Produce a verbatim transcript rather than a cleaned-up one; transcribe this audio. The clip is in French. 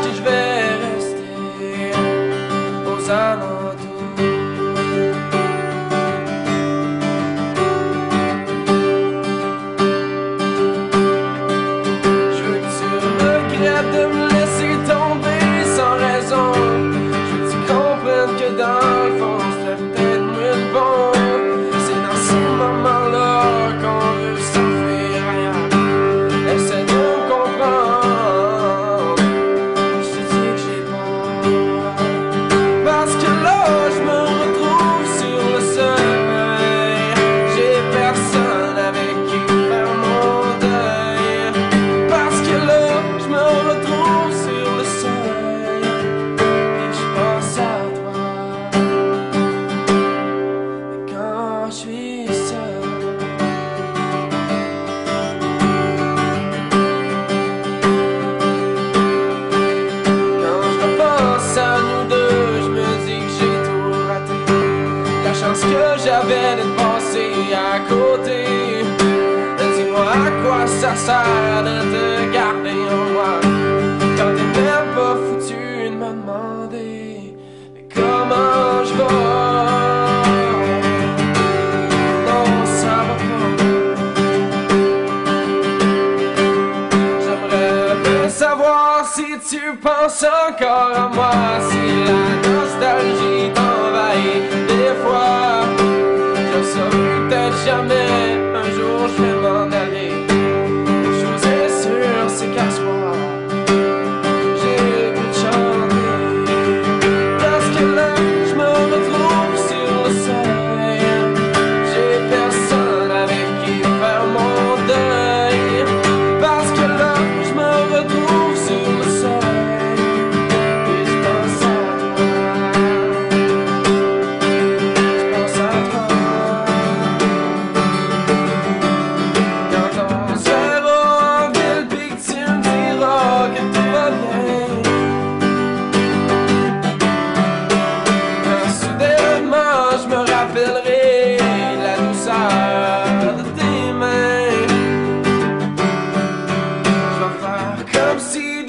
que je vais rester aux alentours. Je veux que tu regrettes de me laisser tomber sans raison. Je veux que tu comprennes que dans le fond c'était peut-être mieux le bon. C'est dans ces moments-là qu'on veut s'enfuir ailleurs. Essaie de me comprendre. Je te dis que j'ai peur, parce que là je me retrouve sur le seuil. J'ai personne avec qui faire mon deuil. Parce que là je me retrouve sur le seuil et je pense à toi. Et quand je suis seul, quand je repense à nous deux, je me dis que j'ai tout raté. La chance que j'avais d'être passé à côté. Dis-moi à quoi ça sert de te garder en moi quand t'es même pas foutu de me demander mais comment je vais. Non, ça va pas. J'aimerais bien savoir si tu penses encore à moi, si la nostalgie t'envahit des fois. Je saurai peut-être jamais, un jour je vais m'en aller. Une chose est sûre, c'est qu'à soir j'ai le goût de chanter. Parce que là je me retrouve sur le seuil. J'ai personne avec qui faire mon deuil. Parce que là je me retrouve sur le seuil et je pense à toi. Je pense à toi. Quand on se verra en ville pis que tu me diras que tout va bien. Quand soudainement je me rappellerai la douceur de tes mains. Je vais faire comme si